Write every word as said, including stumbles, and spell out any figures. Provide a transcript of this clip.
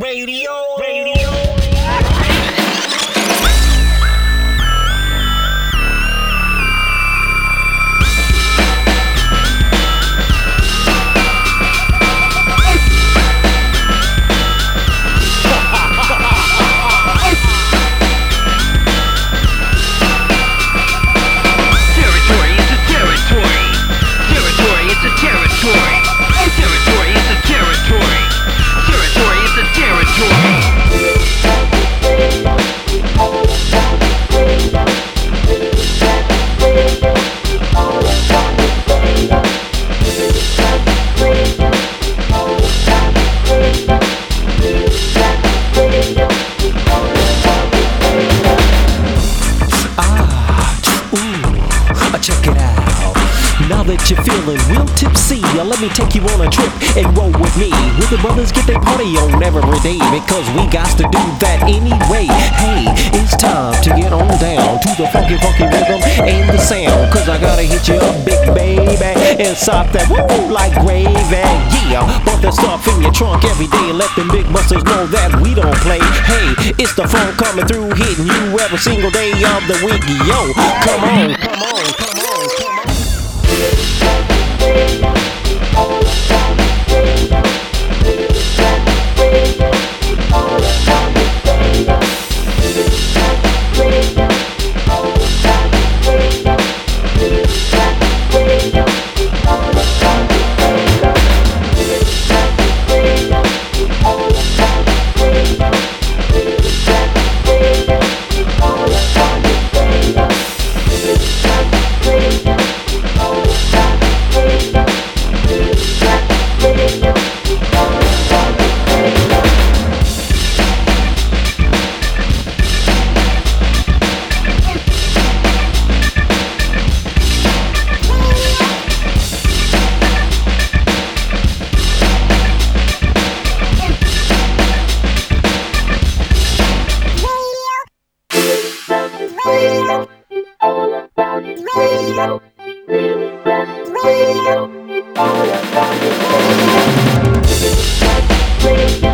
Radio, radio. Check it out. Now that you're feeling real tipsy, uh, let me take you on a trip and roll with me. With the brothers get their party on every day, because we got to do that anyway. Hey, it's time to get on down to the funky, funky rhythm and the sound. Cause I gotta hit you up, big baby, and sop that woo like gravy. Yeah, bump that stuff in your trunk every day and let them big busters know that we don't play. Hey, it's the funk coming through, hitting you every single day of the week. Yo, come on, come on, come on, come on. Radio.